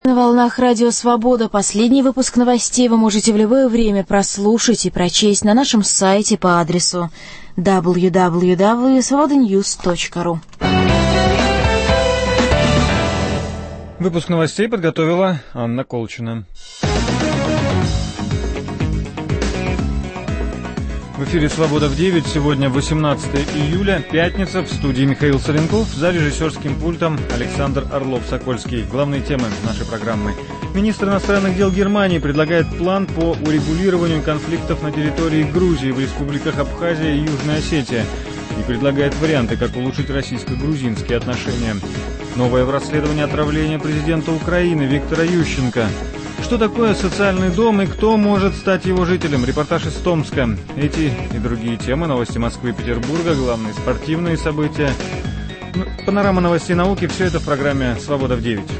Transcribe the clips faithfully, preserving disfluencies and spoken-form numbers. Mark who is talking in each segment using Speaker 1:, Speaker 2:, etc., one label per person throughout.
Speaker 1: На волнах Радио Свобода последний выпуск новостей вы можете в любое время прослушать и прочесть на нашем сайте по адресу дабл ю дабл ю дабл ю точка свобода ньюс точка ру.
Speaker 2: Выпуск новостей подготовила Анна Колчина. В эфире «Свобода в девять». Сегодня восемнадцатое июля, пятница. В студии Михаил Соленков. За режиссерским пультом Александр Орлов-Сокольский. Главные темы нашей программы. Министр иностранных дел Германии предлагает план по урегулированию конфликтов на территории Грузии в республиках Абхазия и Южная Осетия. И предлагает варианты, как улучшить российско-грузинские отношения. Новое в расследовании отравления президента Украины Виктора Ющенко. Что такое социальный дом и кто может стать его жителем? Репортаж из Томска. Эти и другие темы, новости Москвы и Петербурга, главные спортивные события, панорама новостей науки, все это в программе «Свобода в девять».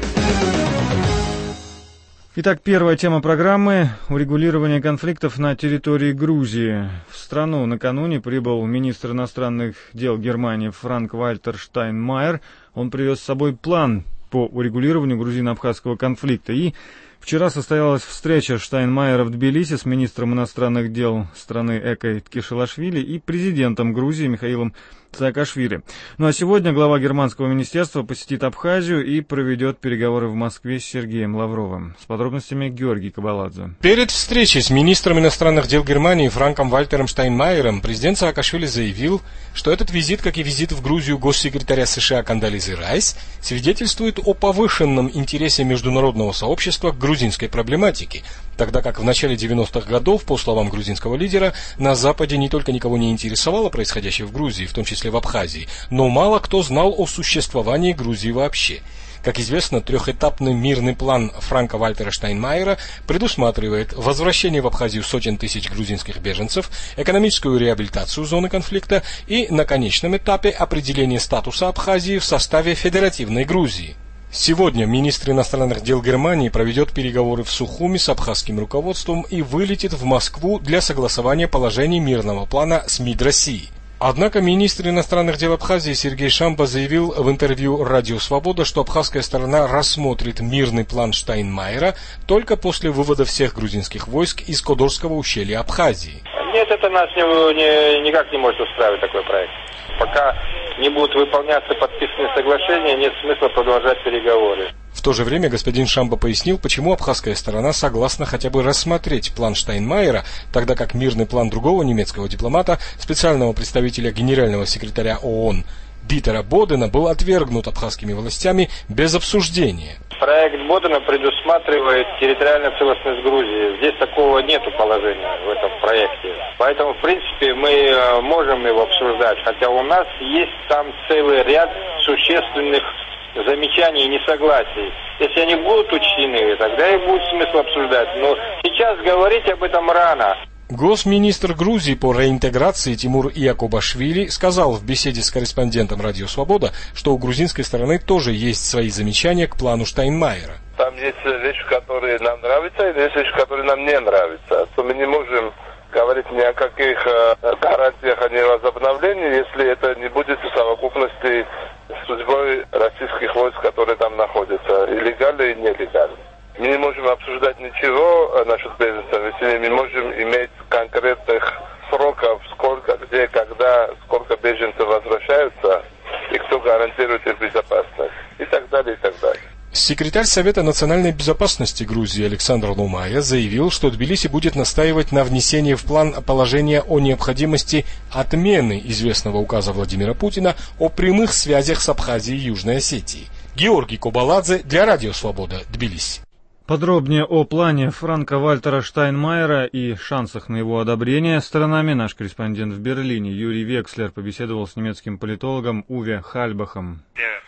Speaker 2: Итак, первая тема программы – урегулирование конфликтов на территории Грузии. В страну накануне прибыл министр иностранных дел Германии Франк-Вальтер Штайнмайер. Он привез с собой план по урегулированию грузино-абхазского конфликта. И вчера состоялась встреча Штайнмайера в Тбилиси с министром иностранных дел страны Экой Ткешилашвили и президентом Грузии Михаилом Саакашвили. Ну а сегодня глава германского министерства посетит Абхазию и проведет переговоры в Москве с Сергеем Лавровым. С подробностями Георгий Кабаладзе.
Speaker 3: Перед встречей с министром иностранных дел Германии Франком Вальтером Штайнмайером президент Саакашвили заявил, что этот визит, как и визит в Грузию госсекретаря США Кондолизы Райс, свидетельствует о повышенном интересе международного сообщества к грузинской проблематике, тогда как в начале девяностых годов, по словам грузинского лидера, на Западе не только никого не интересовало происходящее в Грузии, в том числе в Абхазии, но мало кто знал о существовании Грузии вообще. Как известно, трехэтапный мирный план Франка Вальтера Штайнмайера предусматривает возвращение в Абхазию сотен тысяч грузинских беженцев, экономическую реабилитацию зоны конфликта и, на конечном этапе, определение статуса Абхазии в составе федеративной Грузии. Сегодня министр иностранных дел Германии проведет переговоры в Сухуми с абхазским руководством и вылетит в Москву для согласования положений мирного плана с МИД России. Однако министр иностранных дел Абхазии Сергей Шамба заявил в интервью «Радио Свобода», что абхазская сторона рассмотрит мирный план Штайнмайера только после вывода всех грузинских войск из Кодорского ущелья Абхазии.
Speaker 4: Нет, это нас не, не, никак не может устраивать такой проект. Пока не будут выполняться подписанные соглашения, нет смысла продолжать переговоры.
Speaker 3: В то же время господин Шамба пояснил, почему абхазская сторона согласна хотя бы рассмотреть план Штайнмайера, тогда как мирный план другого немецкого дипломата, специального представителя генерального секретаря ООН Дитера Бодена, был отвергнут абхазскими властями без обсуждения.
Speaker 4: Проект Бодена предусматривает территориальную целостность Грузии. Здесь такого нету положения в этом проекте. Поэтому, в принципе, мы можем его обсуждать, хотя у нас есть там целый ряд существенных замечаний и несогласий. Если они будут учтены, тогда и будет смысл обсуждать. Но сейчас говорить об этом рано.
Speaker 3: Госминистр Грузии по реинтеграции Тимур Иакубашвили сказал в беседе с корреспондентом «Радио Свобода», что у грузинской стороны тоже есть свои замечания к плану Штайнмайера.
Speaker 5: Там есть вещи, которые нам нравятся, и есть вещи, которые нам не нравятся. То мы не можем говорить ни о каких гарантиях о невозобновлении, если это не будет в совокупности с судьбой российских войск, которые там находятся, и легально, и нелегально. Мы не можем обсуждать ничего насчет беженцев, если мы можем иметь конкретных сроков, сколько, где, когда, сколько беженцев возвращаются, и кто гарантирует их безопасность, и так далее, и так далее.
Speaker 3: Секретарь Совета национальной безопасности Грузии Александр Лумая заявил, что Тбилиси будет настаивать на внесении в план положения о необходимости отмены известного указа Владимира Путина о прямых связях с Абхазией и Южной Осетией. Георгий Кабаладзе для Радио Свобода, Тбилиси.
Speaker 2: Подробнее о плане Франка Вальтера Штайнмайера и шансах на его одобрение сторонами наш корреспондент в Берлине Юрий Векслер побеседовал с немецким политологом Уве Хальбахом.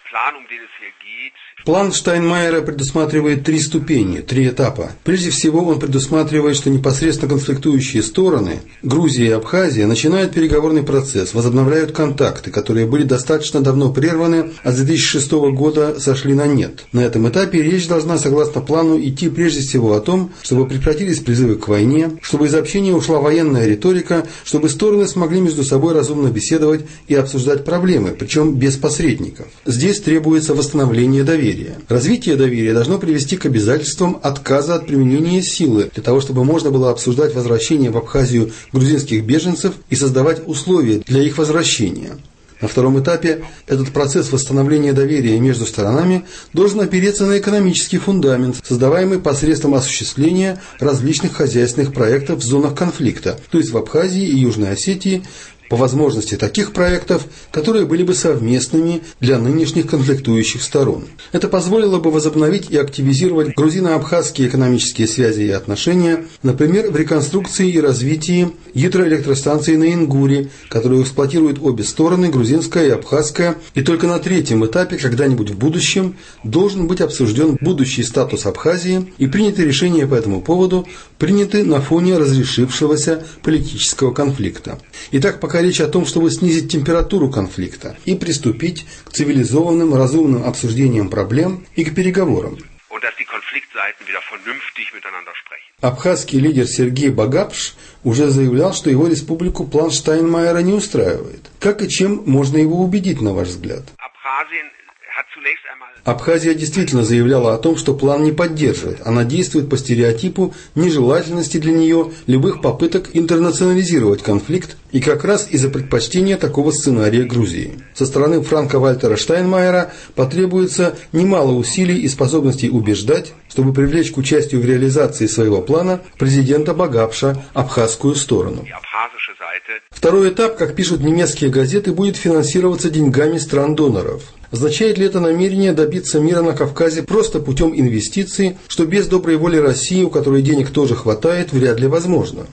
Speaker 6: План Штайнмайера предусматривает три ступени, три этапа. Прежде всего, он предусматривает, что непосредственно конфликтующие стороны, Грузия и Абхазия, начинают переговорный процесс, возобновляют контакты, которые были достаточно давно прерваны, а с две тысячи шестого года сошли на нет. На этом этапе речь должна, согласно плану, идти прежде всего о том, чтобы прекратились призывы к войне, чтобы из общения ушла военная риторика, чтобы стороны смогли между собой разумно беседовать и обсуждать проблемы, причем без посредников. Здесь требуется восстановление доверия. доверия. Развитие доверия должно привести к обязательствам отказа от применения силы, для того, чтобы можно было обсуждать возвращение в Абхазию грузинских беженцев и создавать условия для их возвращения. На втором этапе этот процесс восстановления доверия между сторонами должен опереться на экономический фундамент, создаваемый посредством осуществления различных хозяйственных проектов в зонах конфликта, то есть в Абхазии и Южной Осетии, по возможности таких проектов, которые были бы совместными для нынешних конфликтующих сторон. Это позволило бы возобновить и активизировать грузино-абхазские экономические связи и отношения, например, в реконструкции и развитии гидроэлектростанции на Ингуре, которую эксплуатируют обе стороны, грузинская и абхазская, и только на третьем этапе, когда-нибудь в будущем, должен быть обсужден будущий статус Абхазии, и приняты решения по этому поводу приняты на фоне разрешившегося политического конфликта. Итак, пока речь о том, чтобы снизить температуру конфликта и приступить к цивилизованным, разумным обсуждениям проблем и к переговорам. Абхазский лидер Сергей Багапш уже заявлял, что его республику план Штайнмайера не устраивает. Как и чем можно его убедить, на ваш взгляд? Абхазия действительно заявляла о том, что план не поддерживает. Она действует по стереотипу нежелательности для нее любых попыток интернационализировать конфликт, и как раз из-за предпочтения такого сценария Грузии. Со стороны Франка-Вальтера Штайнмайера потребуется немало усилий и способностей убеждать, чтобы привлечь к участию в реализации своего плана президента Багапша абхазскую сторону. Второй этап, как пишут немецкие газеты, будет финансироваться деньгами стран-доноров. Означает ли это намерение добиться мира на Кавказе просто путем инвестиций, что без доброй воли России, у которой денег тоже хватает, вряд ли возможно?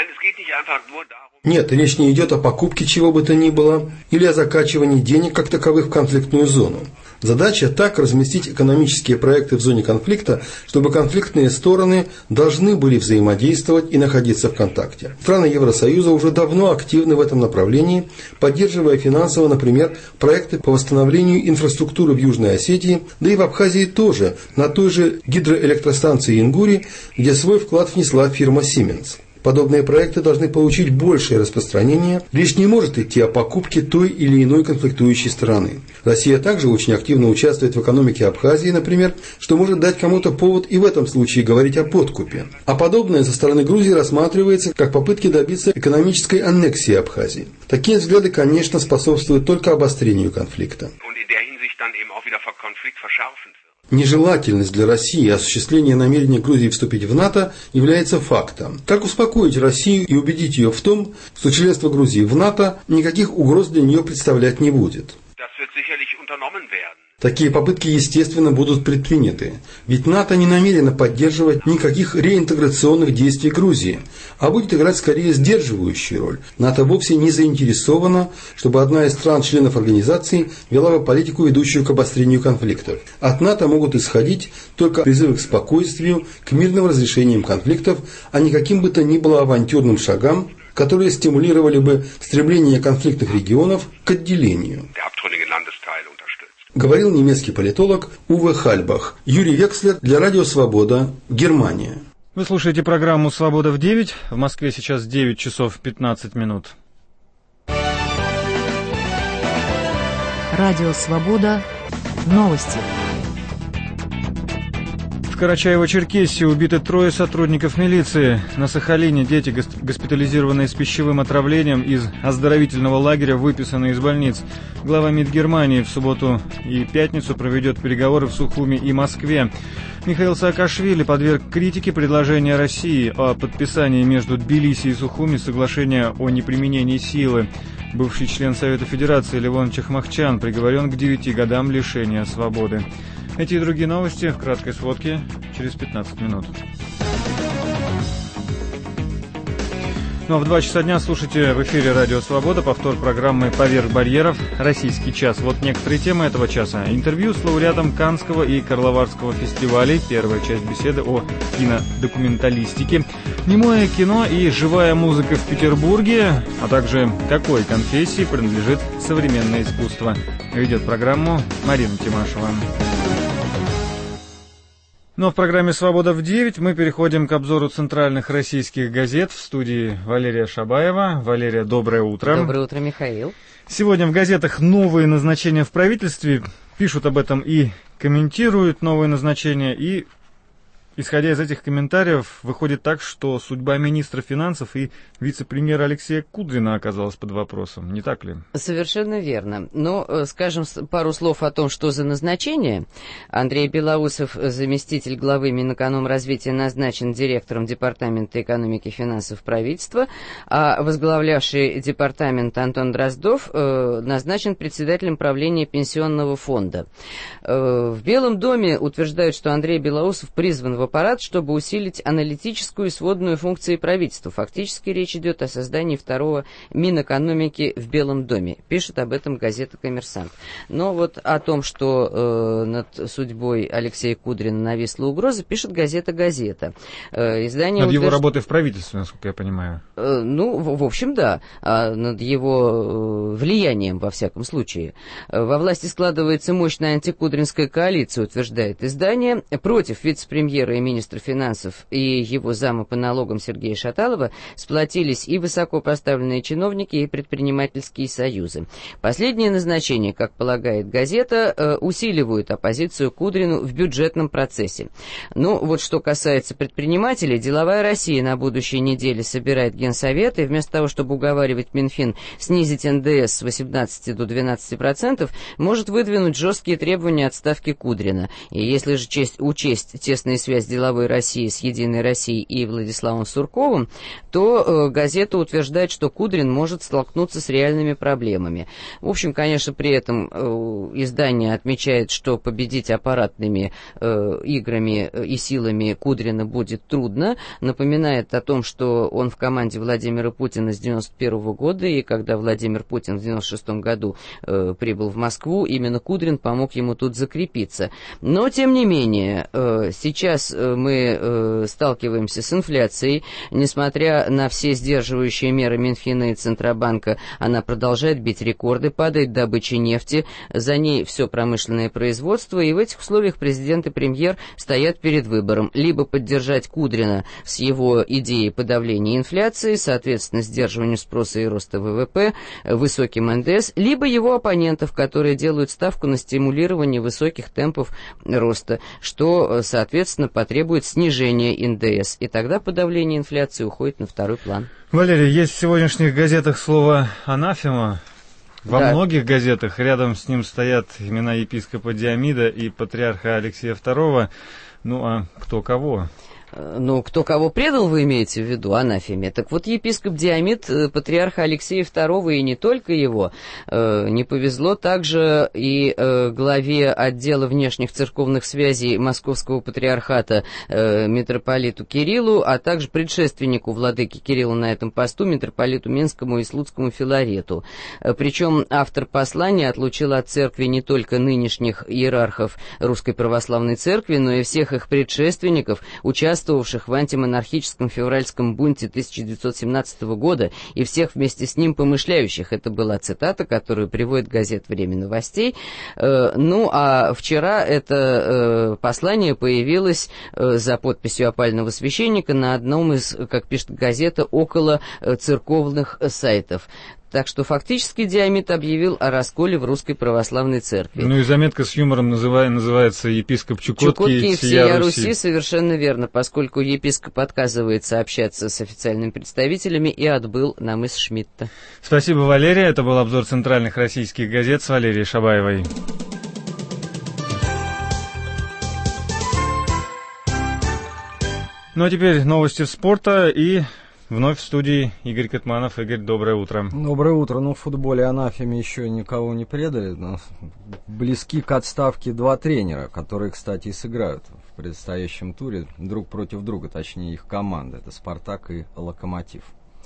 Speaker 6: Нет, речь не идет о покупке чего бы то ни было или о закачивании денег как таковых в конфликтную зону. Задача так разместить экономические проекты в зоне конфликта, чтобы конфликтные стороны должны были взаимодействовать и находиться в контакте. Страны Евросоюза уже давно активны в этом направлении, поддерживая финансово, например, проекты по восстановлению инфраструктуры в Южной Осетии, да и в Абхазии тоже, на той же гидроэлектростанции Ингури, где свой вклад внесла фирма Siemens. Подобные проекты должны получить большее распространение. Речь не может идти о покупке той или иной конфликтующей стороны. Россия также очень активно участвует в экономике Абхазии, например, что может дать кому-то повод и в этом случае говорить о подкупе. А подобное со стороны Грузии рассматривается как попытки добиться экономической аннексии Абхазии. Такие взгляды, конечно, способствуют только обострению конфликта. Нежелательность для России осуществления намерения Грузии вступить в НАТО является фактом. Как успокоить Россию и убедить ее в том, что членство Грузии в НАТО никаких угроз для нее представлять не будет? Такие попытки, естественно, будут предприняты. Ведь НАТО не намерено поддерживать никаких реинтеграционных действий Грузии, а будет играть скорее сдерживающую роль. НАТО вовсе не заинтересовано, чтобы одна из стран-членов организации вела политику, ведущую к обострению конфликтов. От НАТО могут исходить только призывы к спокойствию, к мирным разрешениям конфликтов, а не каким бы то ни было авантюрным шагам, которые стимулировали бы стремление конфликтных регионов к отделению. Говорил немецкий политолог Уве Хальбах. Юрий Векслер для Радио Свобода, Германия.
Speaker 2: Вы слушаете программу «Свобода в девять». В Москве сейчас девять часов пятнадцать минут.
Speaker 7: Радио Свобода. Новости.
Speaker 2: В Карачаево-Черкесии убиты трое сотрудников милиции. На Сахалине дети, госпитализированные с пищевым отравлением из оздоровительного лагеря, выписаны из больниц. Глава МИД Германии в субботу и пятницу проведет переговоры в Сухуми и Москве. Михаил Саакашвили подверг критике предложения России о подписании между Тбилиси и Сухуми соглашения о неприменении силы. Бывший член Совета Федерации Левон Чахмахчан приговорен к девяти годам лишения свободы. Эти и другие новости в краткой сводке через пятнадцать минут. Ну а в два часа дня слушайте в эфире Радио Свобода повтор программы «Поверх барьеров. Российский час». Вот некоторые темы этого часа. Интервью с лауреатом Каннского и Карловарского фестивалей. Первая часть беседы о кинодокументалистике. Немое кино и живая музыка в Петербурге, а также какой конфессии принадлежит современное искусство. Ведет программу Марина Тимашева. Но в программе «Свобода в девять» мы переходим к обзору центральных российских газет. В студии Валерия Шабаева. Валерия, доброе утро.
Speaker 8: Доброе утро, Михаил.
Speaker 2: Сегодня в газетах новые назначения в правительстве. Пишут об этом и комментирует новые назначения, и, исходя из этих комментариев, выходит так, что судьба министра финансов и вице-премьера Алексея Кудрина оказалась под вопросом. Не так ли?
Speaker 8: Совершенно верно. Но, скажем, пару слов о том, что за назначение. Андрей Белоусов, заместитель главы Минэкономразвития, назначен директором Департамента экономики и финансов правительства, а возглавлявший департамент Антон Дроздов э, назначен председателем правления Пенсионного фонда. Э, в Белом доме утверждают, что Андрей Белоусов призван в аппарат, чтобы усилить аналитическую и сводную функции правительства. Фактически речь идет о создании второго Минэкономики в Белом доме. Пишет об этом газета «Коммерсант». Но вот о том, что э, над судьбой Алексея Кудрина нависла угроза, пишет газета «Газета». Э, издание
Speaker 2: над
Speaker 8: утвержд...
Speaker 2: его работой в правительстве, насколько я понимаю.
Speaker 8: Э, ну, в, в общем, да. А над его э, влиянием, во всяком случае. Э, во власти складывается мощная антикудринская коалиция, утверждает издание. Против вице-премьера и министра финансов и его зама по налогам Сергея Шаталова сплотились и высокопоставленные чиновники, и предпринимательские союзы. Последние назначения, как полагает газета, усиливают оппозицию Кудрину в бюджетном процессе. Ну, вот что касается предпринимателей, «Деловая Россия» на будущей неделе собирает Генсовет, и вместо того, чтобы уговаривать Минфин снизить эн дэ эс с восемнадцати до двенадцати процентов, может выдвинуть жесткие требования отставки Кудрина. И если же честь, учесть тесные связь «Деловой России» с «Единой Россией» и Владиславом Сурковым, то э, газета утверждает, что Кудрин может столкнуться с реальными проблемами. В общем, конечно, при этом э, издание отмечает, что победить аппаратными э, играми и силами Кудрина будет трудно. Напоминает о том, что он в команде Владимира Путина с девяносто первого года, и когда Владимир Путин в девяносто шестом году э, прибыл в Москву, именно Кудрин помог ему тут закрепиться. Но, тем не менее, э, сейчас мы э, сталкиваемся с инфляцией. Несмотря на все сдерживающие меры Минфина и Центробанка, она продолжает бить рекорды, падает добыча нефти, за ней все промышленное производство, и в этих условиях президент и премьер стоят перед выбором: либо поддержать Кудрина с его идеей подавления инфляции, соответственно, сдерживанию спроса и роста вэ вэ пэ, высоким эн дэ эс, либо его оппонентов, которые делают ставку на стимулирование высоких темпов роста, что, соответственно, потребует снижения эн дэ эс, и тогда подавление инфляции уходит на второй план.
Speaker 2: Валерий, есть в сегодняшних газетах слово «анафема». Во
Speaker 8: да.
Speaker 2: многих газетах рядом с ним стоят имена епископа Диомида и патриарха Алексея второго. Ну, а кто кого?
Speaker 8: Ну, кто кого предал, вы имеете в виду, анафеме. Так вот, епископ Диомид, патриарха Алексея второго, и не только его, э, не повезло также и э, главе отдела внешних церковных связей Московского патриархата э, митрополиту Кириллу, а также предшественнику владыки Кирилла на этом посту, митрополиту Минскому и Слуцкому Филарету. Э, причем автор послания отлучил от церкви не только нынешних иерархов Русской Православной Церкви, но и всех их предшественников, участвовавших в антимонархическом февральском бунте тысяча девятьсот семнадцатого года, и всех вместе с ним помышляющих. Это была цитата, которую приводит газета «Время новостей». Э, ну, а вчера это э, послание появилось э, за подписью опального священника на одном из, как пишет газета, около э, церковных сайтов. Так что фактически Диомид объявил о расколе в Русской Православной Церкви.
Speaker 2: Ну и заметка с юмором называя, называется «Епископ Чукотки,
Speaker 8: Чукотки и всея Руси».
Speaker 2: Руси.
Speaker 8: Совершенно верно, поскольку епископ отказывается общаться с официальными представителями и отбыл на мыс Шмидта.
Speaker 2: Спасибо, Валерия. Это был обзор центральных российских газет с Валерией Шабаевой. Ну а теперь новости спорта, и вновь в студии Игорь Катманов. Игорь, доброе утро.
Speaker 9: Доброе утро. Ну, в футболе анафеме еще никого не предали. Но близки к отставке два тренера, которые, кстати, и сыграют в предстоящем туре друг против друга, точнее их команды. Это «Спартак» и «Локомотив».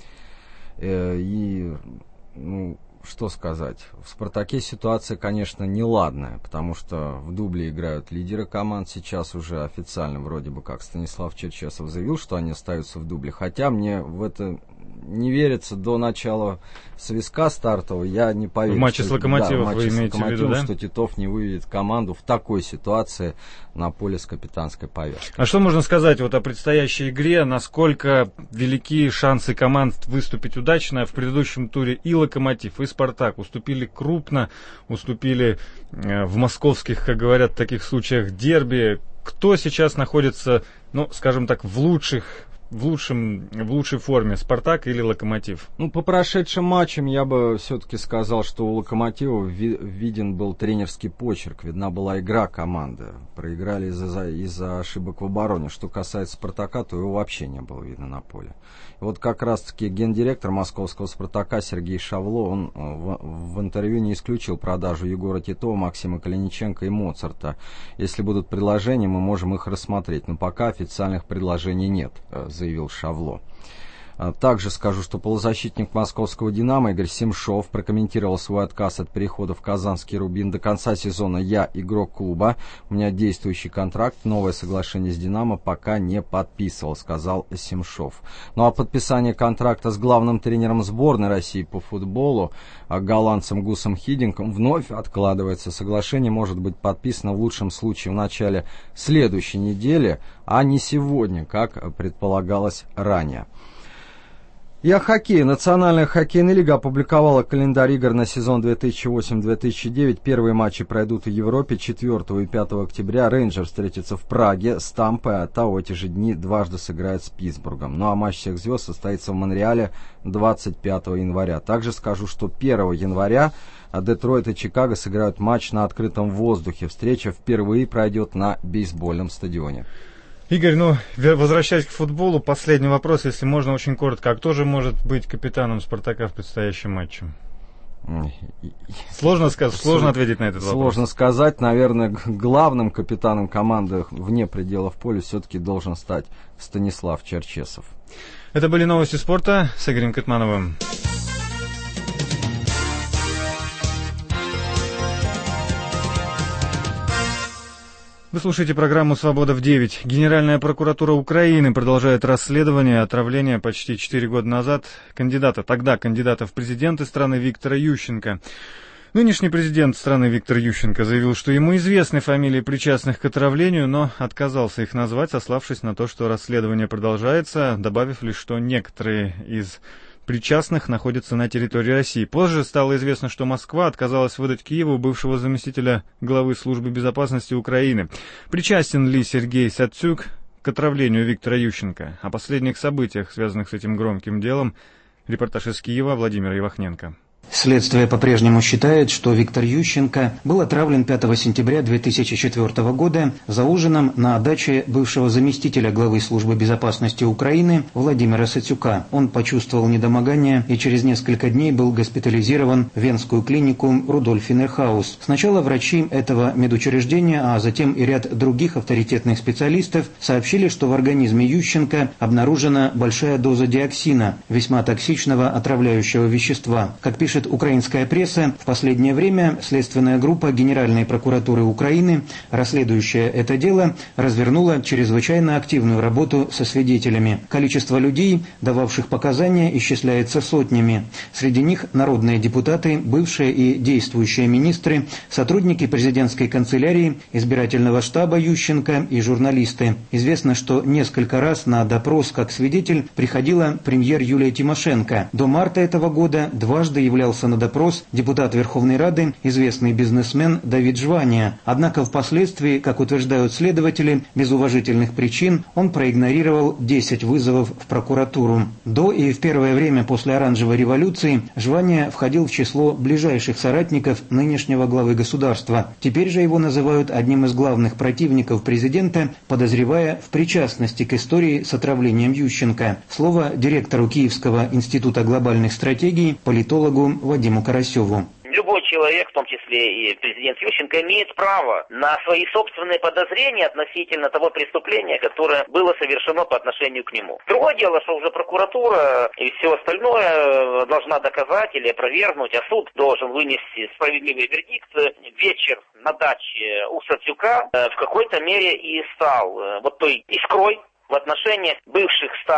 Speaker 9: И, ну, что сказать. В «Спартаке» ситуация, конечно, неладная, потому что в дубле играют лидеры команд. Сейчас уже официально вроде бы как Станислав Черчесов заявил, что они остаются в дубле. Хотя мне в это не верится до начала свистка стартового, я не поверю.
Speaker 2: В матче
Speaker 9: что,
Speaker 2: с Локомотивом
Speaker 9: да,
Speaker 2: вы имеете в виду, да?
Speaker 9: Что Титов не выведет команду в такой ситуации на поле с капитанской повязкой.
Speaker 2: А что можно сказать вот о предстоящей игре? Насколько велики шансы команд выступить удачно? В предыдущем туре и Локомотив, и Спартак уступили крупно, уступили э, в московских, как говорят в таких случаях, дерби. Кто сейчас находится, ну, скажем так, в лучших в, лучшем, в лучшей форме, Спартак или Локомотив?
Speaker 9: Ну, по прошедшим матчам я бы все-таки сказал, что у Локомотива ви- виден был тренерский почерк, видна была игра команды. Проиграли из-за, из-за ошибок в обороне. Что касается Спартака, то его вообще не было видно на поле. И вот как раз-таки гендиректор московского Спартака Сергей Шавло, он в, в интервью не исключил продажу Егора Титова, Максима Калиниченко и Моцарта. Если будут предложения, мы можем их рассмотреть, но пока официальных предложений нет, заявил Шавло. Также скажу, что полузащитник московского «Динамо» Игорь Семшов прокомментировал свой отказ от перехода в казанский «Рубин». До конца сезона я игрок клуба, у меня действующий контракт, новое соглашение с «Динамо» пока не подписывал, сказал Семшов. Ну а подписание контракта с главным тренером сборной России по футболу, голландцем Гусом Хиддинком, вновь откладывается. Соглашение может быть подписано в лучшем случае в начале следующей недели, а не сегодня, как предполагалось ранее. И о хоккее. Национальная хоккейная лига опубликовала календарь игр на сезон две тысячи восемь - две тысячи девять. Первые матчи пройдут в Европе четвёртого и пятого октября. Рейнджерс встретится в Праге с Тампой, а та в эти же дни дважды сыграет с Питтсбургом. Ну а матч всех звезд состоится в Монреале двадцать пятого января. Также скажу, что первого января Детройт и Чикаго сыграют матч на открытом воздухе. Встреча впервые пройдет на бейсбольном стадионе.
Speaker 2: Игорь, ну, возвращаясь к футболу, последний вопрос, если можно, очень коротко. А кто же может быть капитаном «Спартака» в предстоящем матче? Сложно сказать, сложно ответить на этот вопрос.
Speaker 9: Сложно сказать. Наверное, главным капитаном команды вне пределов поля все-таки должен стать Станислав Черчесов.
Speaker 2: Это были новости спорта с Игорем Кытмановым. Вы слушаете программу «Свобода в девять». Генеральная прокуратура Украины продолжает расследование отравления почти четыре года назад кандидата, тогда кандидата в президенты страны Виктора Ющенко. Нынешний президент страны Виктор Ющенко заявил, что ему известны фамилии причастных к отравлению, но отказался их назвать, сославшись на то, что расследование продолжается, добавив лишь, что некоторые из причастных находятся на территории России. Позже стало известно, что Москва отказалась выдать Киеву бывшего заместителя главы службы безопасности Украины. Причастен ли Сергей Сацюк к отравлению Виктора Ющенко? О последних событиях, связанных с этим громким делом, репортаж из Киева Владимира Ивахненко.
Speaker 10: Следствие по-прежнему считает, что Виктор Ющенко был отравлен пятого сентября две тысячи четвёртого года за ужином на даче бывшего заместителя главы службы безопасности Украины Владимира Сацюка. Он почувствовал недомогание и через несколько дней был госпитализирован в венскую клинику Рудольф Инерхаус. Сначала врачи этого медучреждения, а затем и ряд других авторитетных специалистов сообщили, что в организме Ющенко обнаружена большая доза диоксина, весьма токсичного отравляющего вещества. Как пишет украинская пресса, в последнее время следственная группа Генеральной прокуратуры Украины, расследующая это дело, развернула чрезвычайно активную работу со свидетелями. Количество людей, дававших показания, исчисляется сотнями. Среди них народные депутаты, бывшие и действующие министры, сотрудники президентской канцелярии, избирательного штаба Ющенко и журналисты. Известно, что несколько раз на допрос как свидетель приходила премьер Юлия Тимошенко. До марта этого года дважды являлся на допрос депутат Верховной Рады, известный бизнесмен Давид Жвания. Однако впоследствии, как утверждают следователи, без уважительных причин он проигнорировал десять вызовов в прокуратуру. До и в первое время после Оранжевой революции Жвания входил в число ближайших соратников нынешнего главы государства. Теперь же его называют одним из главных противников президента, подозревая в причастности к истории с отравлением Ющенко. Слово директору Киевского института глобальных стратегий, политологу Вадиму Карасеву.
Speaker 11: Любой человек, в том числе и президент Ющенко, имеет право на свои собственные подозрения относительно того преступления, которое было совершено по отношению к нему. Другое дело, что уже прокуратура и все остальное должна доказать или опровергнуть, а суд должен вынести справедливый вердикт. Вечер на даче у Сацюка в какой-то мере и стал вот той искрой в отношениях бывших старых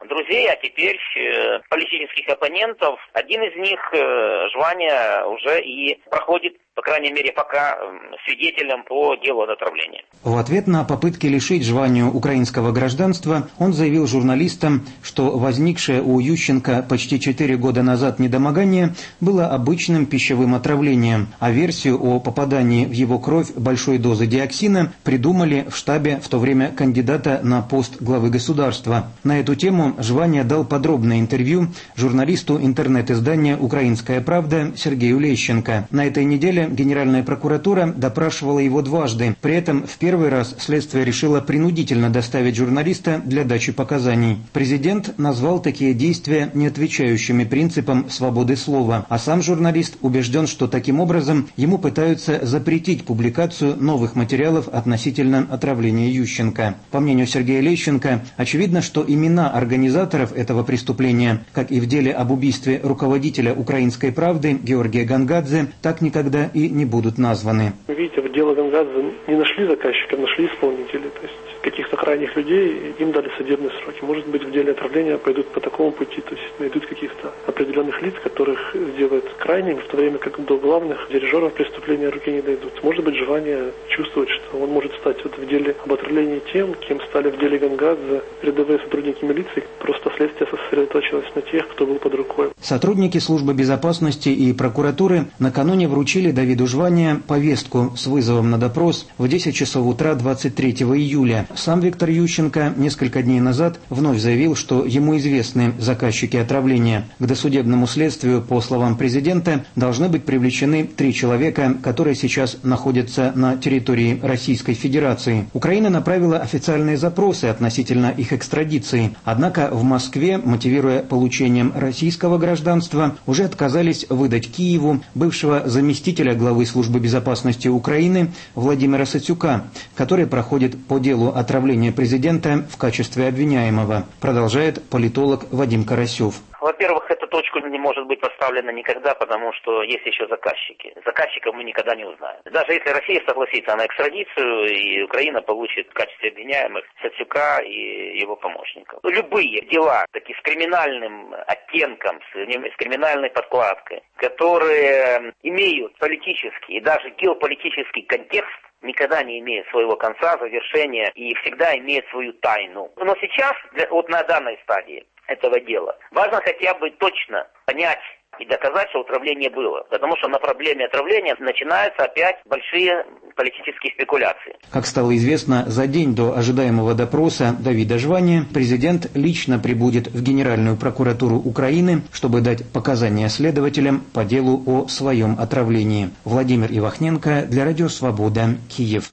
Speaker 11: друзей, а теперь э, политических оппонентов. Один из них, э, Жваня, уже и проходит, по крайней мере, пока э, свидетелем по делу об отравлении.
Speaker 10: В ответ на попытки лишить Жванию украинского гражданства, он заявил журналистам, что возникшее у Ющенко почти четыре года назад недомогание было обычным пищевым отравлением, а версию о попадании в его кровь большой дозы диоксина придумали в штабе в то время кандидата на пост главы государства. На эту тему Жваня дал подробное интервью журналисту интернет-издания «Украинская правда» Сергею Лещенко. На этой неделе Генеральная прокуратура допрашивала его дважды. При этом в первый раз следствие решило принудительно доставить журналиста для дачи показаний. Президент назвал такие действия не отвечающими принципам свободы слова, а сам журналист убежден, что таким образом ему пытаются запретить публикацию новых материалов относительно отравления Ющенко. По мнению Сергея Лещенко, очевидно, что имена организаторов этого преступления, как и в деле об убийстве руководителя «Украинской правды» Георгия Гонгадзе, так никогда и не будут названы.
Speaker 12: Видите, в дело Гонгадзе не нашли заказчиков, нашли исполнителей. То есть каких-то крайних людей им дали судебные сроки. Может быть, в деле отравления пойдут по такому пути, то есть найдут каких-то определенных лиц, которых сделают крайними, в то время как до главных дирижеров преступления руки не дойдут. Может быть, желание чувствовать, что он может стать вот в деле об отравлении тем, кем стали в деле Гонгадзе рядовые сотрудники милиции. Просто следствие сосредоточилось на тех, кто был под рукой.
Speaker 10: Сотрудники службы безопасности и прокуратуры накануне вручили Давиду Жвания повестку с вызовом на допрос в десять часов утра двадцать третьего июля. Сам Виктор Ющенко несколько дней назад вновь заявил, что ему известны заказчики отравления. К досудебному следствию, по словам президента, должны быть привлечены три человека, которые сейчас находятся на территории Российской Федерации. Украина направила официальные запросы относительно их экстрадиции. Однако в Москве, мотивируя получением российского гражданства, уже отказались выдать Киеву бывшего заместителя главы службы безопасности Украины Владимира Сацюка, который проходит по делу отравления президента в качестве обвиняемого, продолжает политолог Вадим Карасев.
Speaker 11: Во-первых, эта точка не может быть поставлена никогда, потому что есть еще заказчики. Заказчиков мы никогда не узнаем. Даже если Россия согласится на экстрадицию, и Украина получит в качестве обвиняемых Сацюка и его помощников. Любые дела, такие с криминальным оттенком, с, с криминальной подкладкой, которые имеют политический и даже геополитический контекст, никогда не имеет своего конца, завершения и всегда имеет свою тайну. Но сейчас, вот на данной стадии этого дела, важно хотя бы точно понять и доказать, что отравление было. Потому что на проблеме отравления начинаются опять большие политические спекуляции.
Speaker 10: Как стало известно, за день до ожидаемого допроса Давида Жвания президент лично прибудет в Генеральную прокуратуру Украины, чтобы дать показания следователям по делу о своем отравлении. Владимир Ивахненко для Радио Свобода, Киев.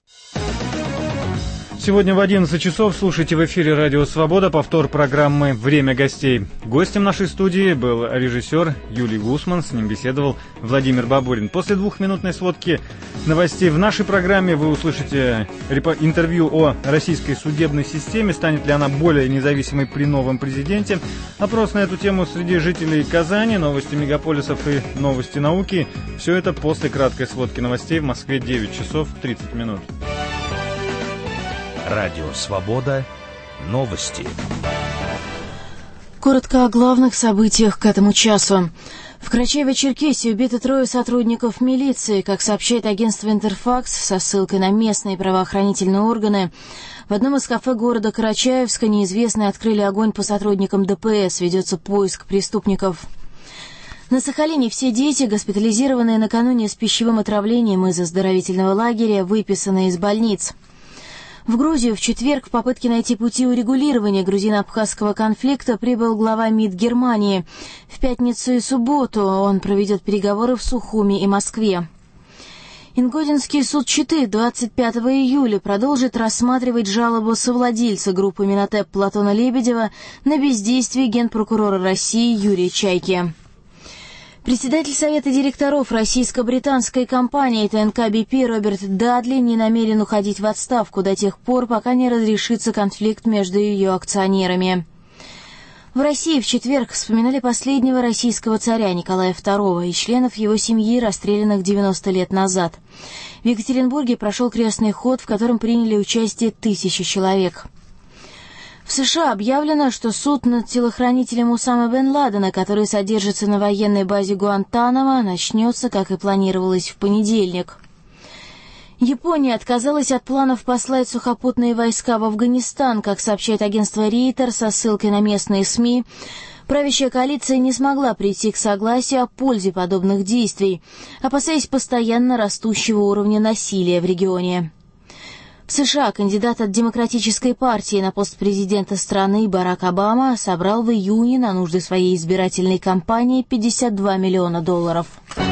Speaker 2: Сегодня в одиннадцать часов слушайте в эфире «Радио Свобода» повтор программы «Время гостей». Гостем нашей студии был режиссер Юлий Гусман, с ним беседовал Владимир Бабурин. После двухминутной сводки новостей в нашей программе вы услышите интервью о российской судебной системе, станет ли она более независимой при новом президенте, опрос на эту тему среди жителей Казани, новости мегаполисов и новости науки. Все это после краткой сводки новостей в Москве девять часов тридцать минут.
Speaker 13: Радио Свобода. Новости.
Speaker 1: Коротко о главных событиях к этому часу. В Карачаево-Черкесии убиты трое сотрудников милиции. Как сообщает агентство «Интерфакс» со ссылкой на местные правоохранительные органы, в одном из кафе города Карачаевска неизвестные открыли огонь по сотрудникам ДПС. Ведется поиск преступников. На Сахалине все дети, госпитализированные накануне с пищевым отравлением из оздоровительного лагеря, выписаны из больниц. В Грузию в четверг в попытке найти пути урегулирования грузино-абхазского конфликта прибыл глава МИД Германии. В пятницу и субботу он проведет переговоры в Сухуми и Москве. Ингодинский суд Читы двадцать пятого июля продолжит рассматривать жалобу совладельца группы Минотеп Платона Лебедева на бездействие генпрокурора России Юрия Чайки. Председатель Совета директоров российско-британской компании ТНК Би Пи Роберт Дадли не намерен уходить в отставку до тех пор, пока не разрешится конфликт между ее акционерами. В России в четверг вспоминали последнего российского царя Николая второго и членов его семьи, расстрелянных девяносто лет назад. В Екатеринбурге прошел крестный ход, в котором приняли участие тысячи человек. В США объявлено, что суд над телохранителем Усамы бен Ладена, который содержится на военной базе Гуантанамо, начнется, как и планировалось, в понедельник. Япония отказалась от планов послать сухопутные войска в Афганистан, как сообщает агентство Рейтер со ссылкой на местные СМИ. Правящая коалиция не смогла прийти к согласию о пользе подобных действий, опасаясь постоянно растущего уровня насилия в регионе. В США кандидат от Демократической партии на пост президента страны Барак Обама собрал в июне на нужды своей избирательной кампании пятьдесят два миллиона долларов.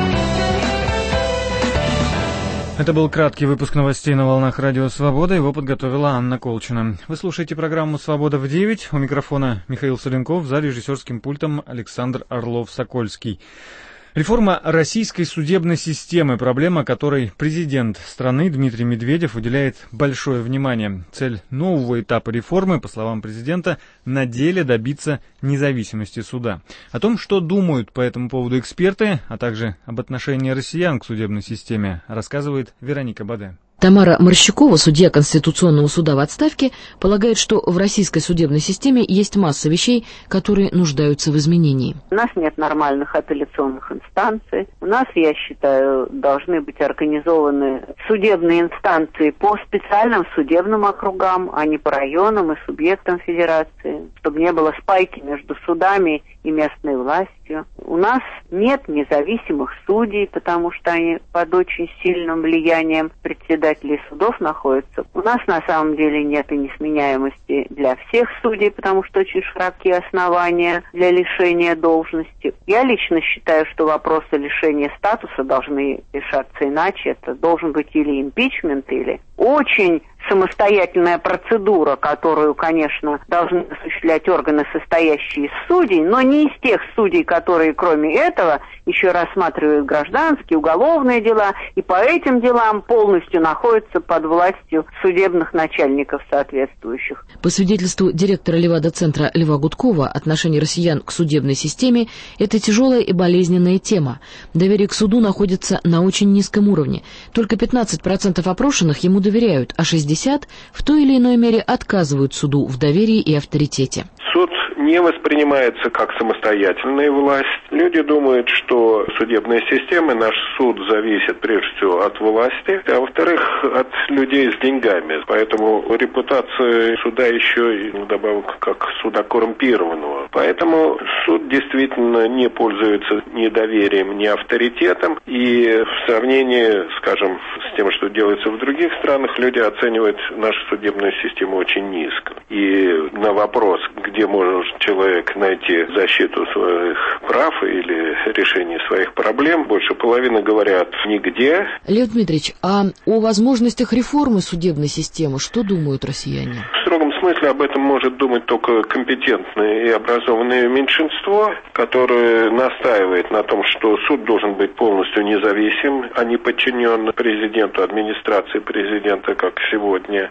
Speaker 2: Это был краткий выпуск новостей на волнах Радио Свобода. Его подготовила Анна Колчина. Вы слушаете программу «Свобода в девять». У микрофона Михаил Соленков, за режиссерским пультом Александр Орлов-Сокольский. Реформа российской судебной системы, проблема которой президент страны Дмитрий Медведев уделяет большое внимание. Цель нового этапа реформы, по словам президента, на деле добиться независимости суда. О том, что думают по этому поводу эксперты, а также об отношении россиян к судебной системе, рассказывает Вероника Баде.
Speaker 14: Тамара Морщукова, судья Конституционного суда в отставке, полагает, что в российской судебной системе есть масса вещей, которые нуждаются в изменении.
Speaker 15: У нас нет нормальных апелляционных инстанций. У нас, я считаю, должны быть организованы судебные инстанции по специальным судебным округам, а не по районам и субъектам федерации, чтобы не было спайки между судами и местной властью. У нас нет независимых судей, потому что они под очень сильным влиянием председателей судов находятся. У нас на самом деле нет и несменяемости для всех судей, потому что очень широкие основания для лишения должности. Я лично считаю, что вопросы лишения статуса должны решаться иначе. Это должен быть или импичмент, или очень самостоятельная процедура, которую, конечно, должны осуществлять органы, состоящие из судей, но не из тех судей, которые, кроме этого, еще рассматривают гражданские, уголовные дела, и по этим делам полностью находятся под властью судебных начальников соответствующих.
Speaker 14: По свидетельству директора Левада-центра Льва Гудкова, отношение россиян к судебной системе – это тяжелая и болезненная тема. Доверие к суду находится на очень низком уровне. Только пятнадцать процентов опрошенных ему доверяют, а шестьдесят процентов в той или иной мере отказывают суду в доверии и авторитете.
Speaker 16: Суд не воспринимается как самостоятельная власть. Люди думают, что судебная система, наш суд зависит прежде всего от власти, а во-вторых, от людей с деньгами. Поэтому репутация суда еще и вдобавок как суда коррумпированного. Поэтому суд действительно не пользуется ни доверием, ни авторитетом. И в сравнении, скажем, с тем, что делается в других странах, люди оценивают нашу судебную систему очень низко. И на вопрос, где может человек найти защиту своих прав или решение своих проблем, больше половины говорят нигде.
Speaker 14: Лев Дмитриевич, а о возможностях реформы судебной системы что думают россияне?
Speaker 16: В строгом смысле об этом может думать только компетентное и образованное меньшинство, которое настаивает на том, что суд должен быть полностью независим, а не подчинен президенту, администрации президента, как сегодня.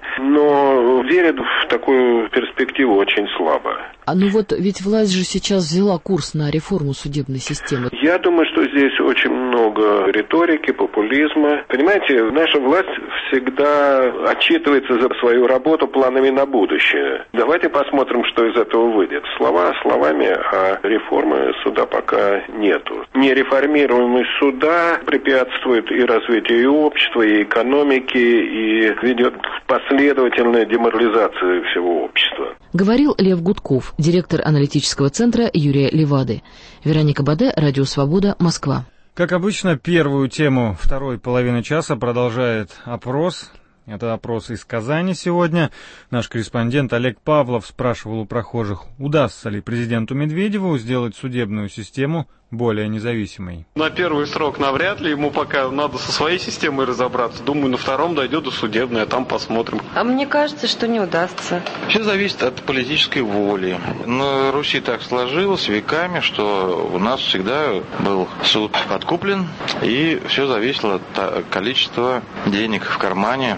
Speaker 16: Но верит в такую перспективу очень слабо.
Speaker 14: А ну вот ведь власть же сейчас взяла курс на реформу судебной системы.
Speaker 16: Я думаю, что здесь очень много риторики, популизма. Понимаете, наша власть всегда отчитывается за свою работу планами на будущее. Давайте посмотрим, что из этого выйдет. Слова словами, а реформы суда пока нету. Нереформируемость суда препятствует и развитию и общества, и экономики, и ведет к последовательной деморализации всего общества.
Speaker 14: Говорил Лев Гудков, директор аналитического центра Юрия Левады. Вероника Баде, Радио Свобода, Москва.
Speaker 2: Как обычно, первую тему второй половины часа продолжает опрос. Это опрос из Казани сегодня. Наш корреспондент Олег Павлов спрашивал у прохожих, удастся ли президенту Медведеву сделать судебную систему более независимой.
Speaker 17: На первый срок навряд ли, ему пока надо со своей системой разобраться. Думаю, на втором дойдет до судебной, а там посмотрим.
Speaker 18: А мне кажется, что не удастся.
Speaker 19: Все зависит от политической воли. На Руси так сложилось веками, что у нас всегда был суд откуплен, и все зависело от количества денег в кармане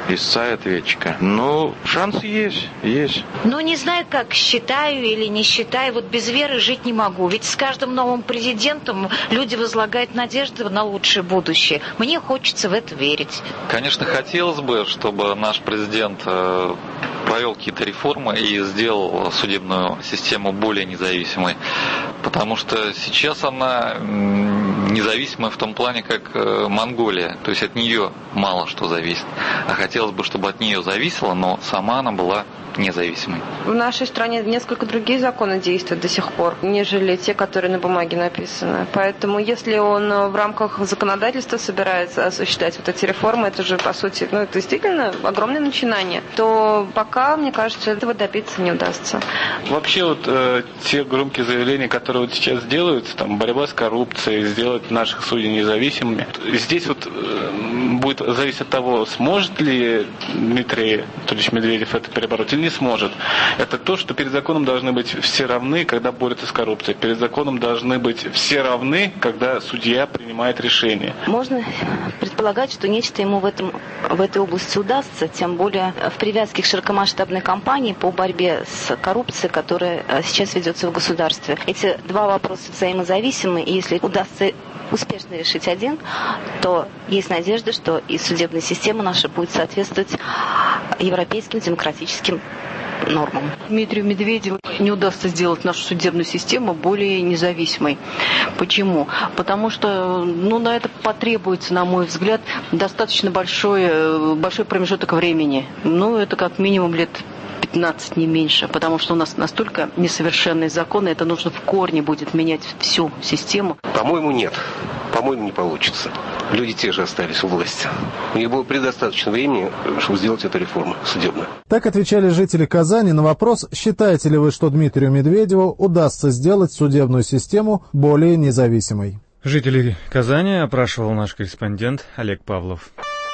Speaker 19: истца и ответчика. Ну, шанс есть, есть.
Speaker 20: Ну, не знаю, как, считаю или не считаю, вот без веры жить не могу. Ведь с каждым новым президентом люди возлагают надежды на лучшее будущее. Мне хочется в это верить.
Speaker 21: Конечно, хотелось бы, чтобы наш президент э, провел какие-то реформы и сделал судебную систему более независимой. Потому что сейчас она независимая в том плане, как э, Монголия. То есть от нее мало что зависит. А хотелось бы, чтобы от нее зависело, но сама она была независимой.
Speaker 18: В нашей стране несколько другие законы действуют до сих пор, нежели те, которые на бумаге написаны. Поэтому если он в рамках законодательства собирается осуществлять вот эти реформы, это же, по сути, ну, это действительно огромное начинание, то пока, мне кажется, этого добиться не удастся.
Speaker 17: Вообще вот э, те громкие заявления, которые вот сейчас делаются, там, борьба с коррупцией, сделать наших судей независимыми, здесь вот э, будет зависеть от того, сможет ли Дмитрий Анатольевич Медведев это перебороть или не сможет. Это то, что перед законом должны быть все равны, когда борются с коррупцией. Перед законом должны быть все равны, когда судья принимает решение.
Speaker 20: Можно предполагать, что нечто ему в, этом, в этой области удастся, тем более в привязке к широкомасштабной кампании по борьбе с коррупцией, которая сейчас ведется в государстве. Эти два вопроса взаимозависимы, и если удастся успешно решить один, то есть надежда, что и судебная система наша будет соответствовать европейским демократическим нормам.
Speaker 22: Дмитрию Медведеву не удастся сделать нашу судебную систему более независимой. Почему? Потому что ну, на это потребуется, на мой взгляд, достаточно большой, большой промежуток времени. Ну, это как минимум лет пятнадцать, не меньше, потому что у нас настолько несовершенные законы, это нужно в корне будет менять всю систему.
Speaker 23: По-моему, нет. По-моему, не получится. Люди те же остались у власти. У них было предостаточно времени, чтобы сделать эту реформу судебную.
Speaker 24: Так отвечали жители Казани на вопрос, считаете ли вы, что Дмитрию Медведеву удастся сделать судебную систему более независимой.
Speaker 2: Жителей Казани опрашивал наш корреспондент Олег Павлов.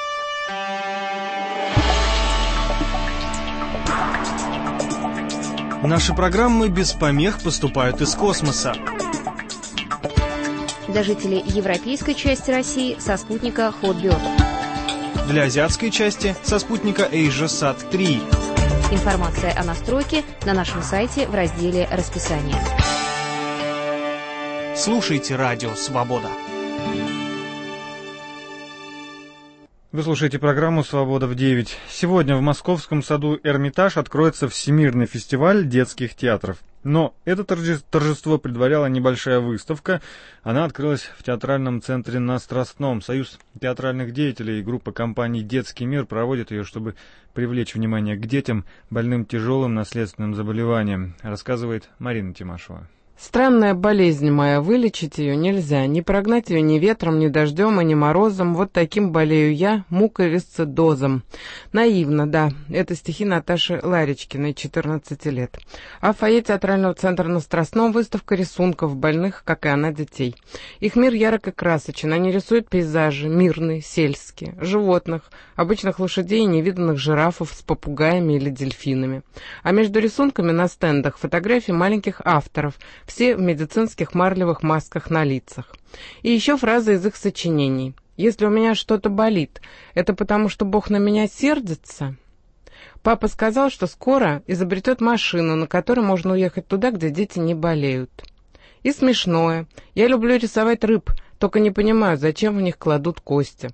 Speaker 25: Наши программы без помех поступают из космоса.
Speaker 26: Для жителей европейской части России со спутника Hotbird.
Speaker 25: Для азиатской части со спутника AsiaSat три.
Speaker 26: Информация о настройке на нашем сайте в разделе «Расписание».
Speaker 25: Слушайте радио «Свобода».
Speaker 2: Вы слушаете программу «Свобода в девять». Сегодня в московском саду «Эрмитаж» откроется Всемирный фестиваль детских театров. Но это торжество предваряла небольшая выставка. Она открылась в театральном центре на Страстном. Союз театральных деятелей и группа компаний «Детский мир» проводят ее, чтобы привлечь внимание к детям, больным тяжелым наследственным заболеванием, рассказывает Марина Тимашева.
Speaker 27: Странная болезнь моя, вылечить ее нельзя, не прогнать ее ни ветром, ни дождем, и ни морозом, вот таким болею я, муковисцидозом. Наивно, да, это стихи Наташи Ларичкиной, четырнадцати лет. А в фойе театрального центра на Страстном выставка рисунков больных, как и она, детей. Их мир ярок и красочен, они рисуют пейзажи, мирные, сельские, животных, обычных лошадей и невиданных жирафов с попугаями или дельфинами. А между рисунками на стендах фотографии маленьких авторов, все в медицинских марлевых масках на лицах. И еще фраза из их сочинений. «Если у меня что-то болит, это потому, что Бог на меня сердится?» Папа сказал, что скоро изобретет машину, на которой можно уехать туда, где дети не болеют. И смешное. Я люблю рисовать рыб, только не понимаю, зачем в них кладут кости.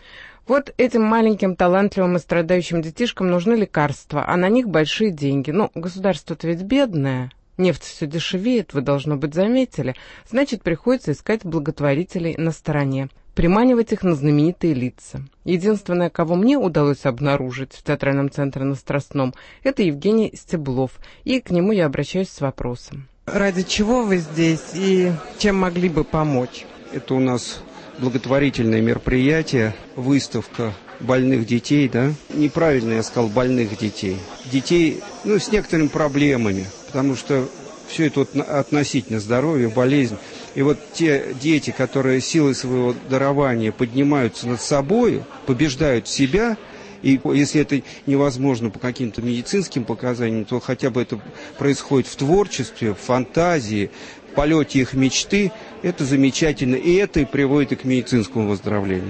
Speaker 27: Вот этим маленьким, талантливым и страдающим детишкам нужны лекарства, а на них большие деньги. Ну, государство-то ведь бедное. Нефть все дешевеет, вы, должно быть, заметили. Значит, приходится искать благотворителей на стороне, приманивать их на знаменитые лица. Единственное, кого мне удалось обнаружить в театральном центре на Страстном, это Евгений Стеблов, и к нему я обращаюсь с вопросом. Ради чего вы здесь и чем могли бы помочь?
Speaker 23: Это у нас благотворительное мероприятие, выставка больных детей, да? Неправильно я сказал больных детей. Детей, ну, с некоторыми проблемами, потому что все это вот относительно здоровья, болезнь. И вот те дети, которые силой своего дарования поднимаются над собой, побеждают себя, и если это невозможно по каким-то медицинским показаниям, то хотя бы это происходит в творчестве, в фантазии, в полете их мечты, это замечательно, и это и приводит и к медицинскому выздоровлению.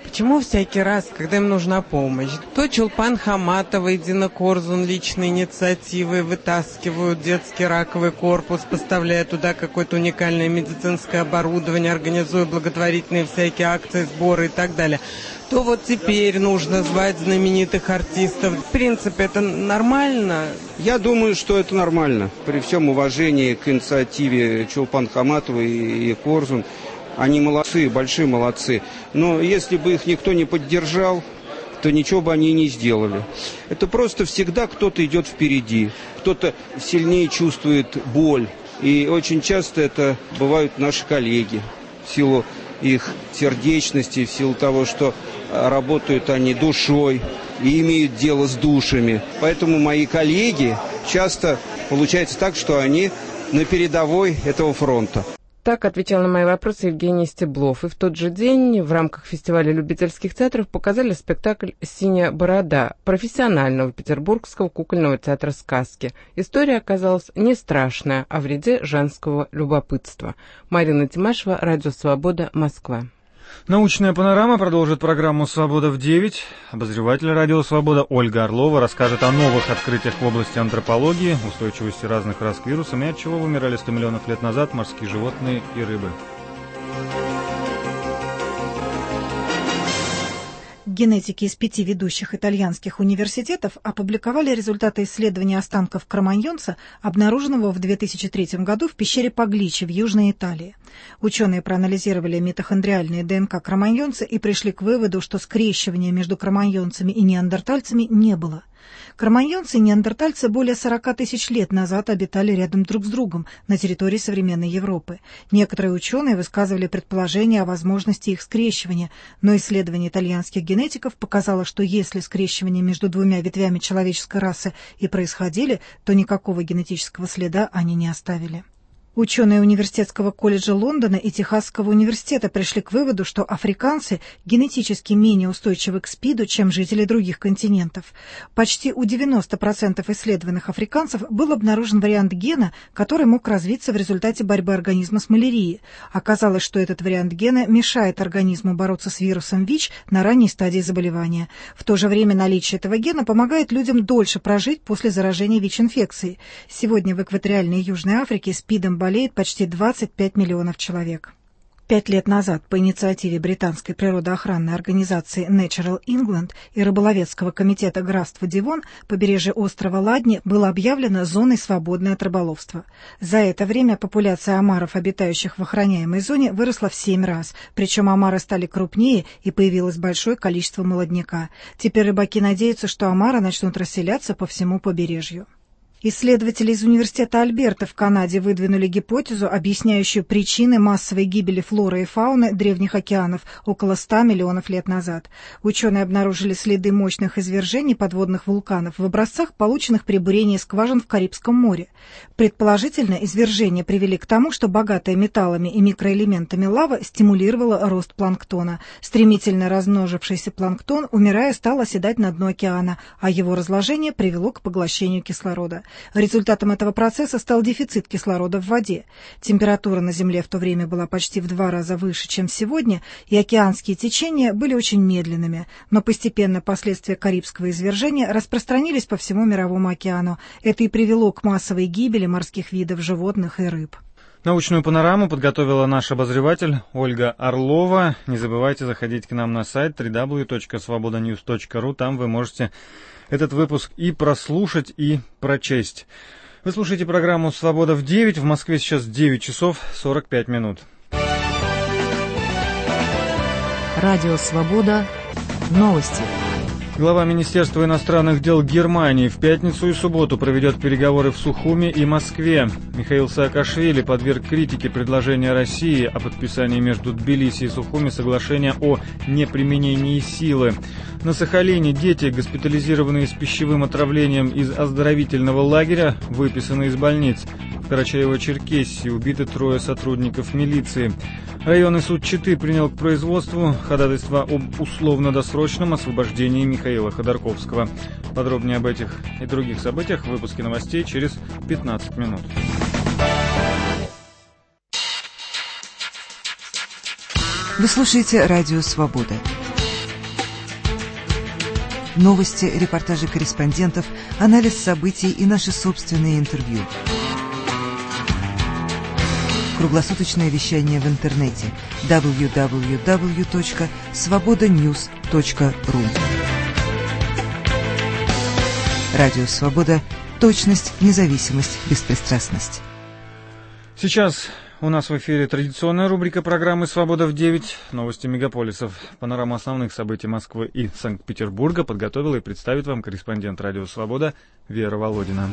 Speaker 27: Почему всякий раз, когда им нужна помощь, то Чулпан Хаматова и Дина Корзун личной инициативой вытаскивают детский раковый корпус, поставляя туда какое-то уникальное медицинское оборудование, организуя благотворительные всякие акции, сборы и так далее, то вот теперь нужно звать знаменитых артистов. В принципе, это нормально?
Speaker 23: Я думаю, что это нормально. При всем уважении к инициативе Чулпан Хаматовой и Корзун, они молодцы, большие молодцы. Но если бы их никто не поддержал, то ничего бы они не сделали. Это просто всегда кто-то идет впереди, кто-то сильнее чувствует боль. И очень часто это бывают наши коллеги в силу их сердечности, в силу того, что работают они душой и имеют дело с душами. Поэтому мои коллеги часто получается так, что они на передовой этого фронта.
Speaker 27: Так отвечал на мои вопросы Евгений Стеблов. И в тот же день в рамках фестиваля любительских театров показали спектакль «Синяя борода» профессионального петербургского кукольного театра сказки. История оказалась не страшная, о вреде женского любопытства. Марина Тимашева, Радио Свобода, Москва.
Speaker 2: Научная панорама продолжит программу «Свобода в девять». Обозреватель «Радио Свобода» Ольга Орлова расскажет о новых открытиях в области антропологии, устойчивости разных рас к вирусам и от чего вымирали сто миллионов лет назад морские животные и рыбы.
Speaker 3: Генетики из пяти ведущих итальянских университетов опубликовали результаты исследования останков кроманьонца, обнаруженного в две тысячи третьем году в пещере Пагличи в Южной Италии. Ученые проанализировали митохондриальные ДНК кроманьонца и пришли к выводу, что скрещивания между кроманьонцами и неандертальцами не было. Кроманьонцы и неандертальцы более сорока тысяч лет назад обитали рядом друг с другом на территории современной Европы. Некоторые ученые высказывали предположение о возможности их скрещивания, но исследование итальянских генетиков показало, что если скрещивания между двумя ветвями человеческой расы и происходили, то никакого генетического следа они не оставили. Ученые Университетского колледжа Лондона и Техасского университета пришли к выводу, что африканцы генетически менее устойчивы к СПИДу, чем жители других континентов. Почти у девяноста процентов исследованных африканцев был обнаружен вариант гена, который мог развиться в результате борьбы организма с малярией. Оказалось, что этот вариант гена мешает организму бороться с вирусом ВИЧ на ранней стадии заболевания. В то же время наличие этого гена помогает людям дольше прожить после заражения ВИЧ-инфекцией. Сегодня в экваториальной Южной Африке СПИДом болеет почти двадцать пять миллионов человек. Пять лет назад по инициативе британской природоохранной организации Natural England и рыболовецкого комитета графства Девон побережье острова Ладни было объявлено зоной, свободной от рыболовства. За это время популяция омаров, обитающих в охраняемой зоне, выросла в семь раз, причем омары стали крупнее и появилось большое количество молодняка. Теперь рыбаки надеются, что омары начнут расселяться по всему побережью. Исследователи из университета Альберта в Канаде выдвинули гипотезу, объясняющую причины массовой гибели флоры и фауны древних океанов около ста миллионов лет назад. Ученые обнаружили следы мощных извержений подводных вулканов в образцах, полученных при бурении скважин в Карибском море. Предположительно, извержения привели к тому, что богатая металлами и микроэлементами лава стимулировала рост планктона. Стремительно размножившийся планктон, умирая, стал оседать на дно океана, а его разложение привело к поглощению кислорода. Результатом этого процесса стал дефицит кислорода в воде. Температура на Земле в то время была почти в два раза выше, чем сегодня, и океанские течения были очень медленными. Но постепенно последствия Карибского извержения распространились по всему Мировому океану. Это и привело к массовой гибели морских видов животных и рыб.
Speaker 2: Научную панораму подготовила наш обозреватель Ольга Орлова. Не забывайте заходить к нам на сайт дабл ю дабл ю дабл ю точка свобода ньюс точка ру. Там вы можете этот выпуск и прослушать, и прочесть. Вы слушаете программу «Свобода в девять». В Москве сейчас девять часов сорок пять минут.
Speaker 26: Радио «Свобода». Новости.
Speaker 2: Глава Министерства иностранных дел Германии в пятницу и субботу проведет переговоры в Сухуми и Москве. Михаил Саакашвили подверг критике предложения России о подписании между Тбилиси и Сухуми соглашения о неприменении силы. На Сахалине дети, госпитализированные с пищевым отравлением из оздоровительного лагеря, выписаны из больниц. В Карачаево-Черкесии убиты трое сотрудников милиции. Районный суд Читы принял к производству ходатайство об условно-досрочном освобождении Михаила Ходорковского. Подробнее об этих и других событиях в выпуске новостей через пятнадцать минут.
Speaker 4: Вы слушаете «Радио Свобода». Новости, репортажи корреспондентов, анализ событий и наши собственные интервью. Круглосуточное вещание в интернете дабл ю дабл ю дабл ю точка свобода ньюс точка ру. Радио «Свобода». Точность, независимость, беспристрастность.
Speaker 2: Сейчас у нас в эфире традиционная рубрика программы «Свобода в девять». Новости мегаполисов. Панораму основных событий Москвы и Санкт-Петербурга подготовила и представит вам корреспондент радио «Свобода» Вера Володина.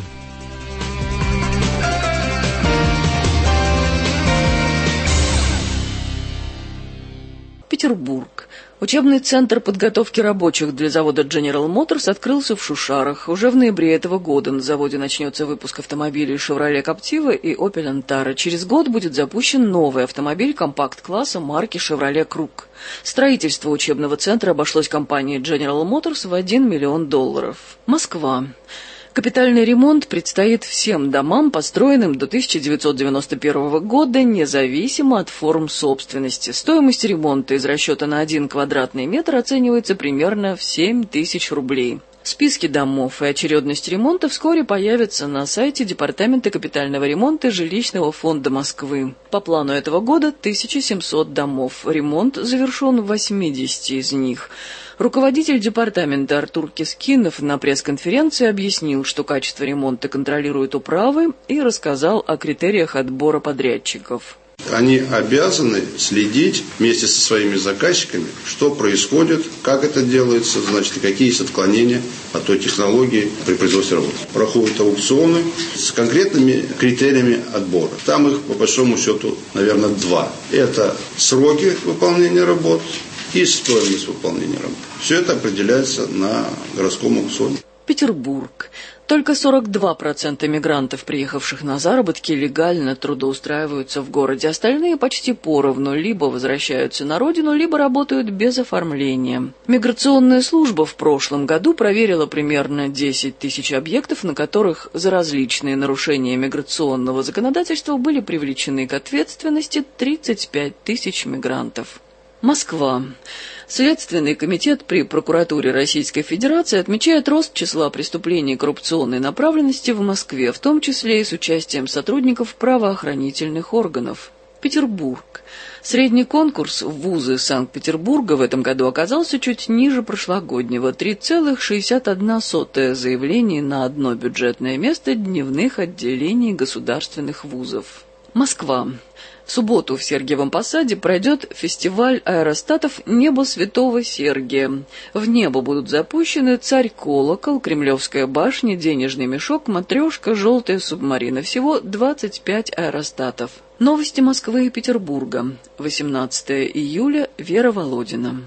Speaker 5: Петербург. Учебный центр подготовки рабочих для завода General Motors открылся в Шушарах. Уже в ноябре этого года на заводе начнется выпуск автомобилей Chevrolet Captiva и Opel Antara. Через год будет запущен новый автомобиль компакт-класса марки Chevrolet Krug. Строительство учебного центра обошлось компании General Motors в один миллион долларов. Москва. Капитальный ремонт предстоит всем домам, построенным до тысяча девятьсот девяносто первого года, независимо от форм собственности. Стоимость ремонта из расчета на один квадратный метр оценивается примерно в семь тысяч рублей. Списки домов и очередность ремонта вскоре появятся на сайте Департамента капитального ремонта жилищного фонда Москвы. По плану этого года тысяча семьсот домов. Ремонт завершен в восьмидесяти из них. Руководитель департамента Артур Кискинов на пресс-конференции объяснил, что качество ремонта контролирует управы, и рассказал о критериях отбора подрядчиков.
Speaker 6: Они обязаны следить вместе со своими заказчиками, что происходит, как это делается, значит, и какие есть отклонения от той технологии при производстве работы. Проходят аукционы с конкретными критериями отбора. Там их, по большому счету, наверное, два. Это сроки выполнения работ и стоимость выполнения работ. Все это определяется на городском аукционе.
Speaker 5: Петербург. Только сорок два процента мигрантов, приехавших на заработки, легально трудоустраиваются в городе. Остальные почти поровну либо возвращаются на родину, либо работают без оформления. Миграционная служба в прошлом году проверила примерно десять тысяч объектов, на которых за различные нарушения миграционного законодательства были привлечены к ответственности тридцать пять тысяч мигрантов. Москва. Следственный комитет при прокуратуре Российской Федерации отмечает рост числа преступлений коррупционной направленности в Москве, в том числе и с участием сотрудников правоохранительных органов. Петербург. Средний конкурс в вузы Санкт-Петербурга в этом году оказался чуть ниже прошлогоднего – три целых шестьдесят одна сотая заявлений на одно бюджетное место дневных отделений государственных вузов. Москва. В субботу в Сергиевом Посаде пройдет фестиваль аэростатов «Небо Святого Сергия». В небо будут запущены «Царь-колокол», «Кремлевская башня», «Денежный мешок», «Матрешка», «Желтая субмарина». Всего двадцать пять аэростатов. Новости Москвы и Петербурга. восемнадцатого июля. Вера Володина.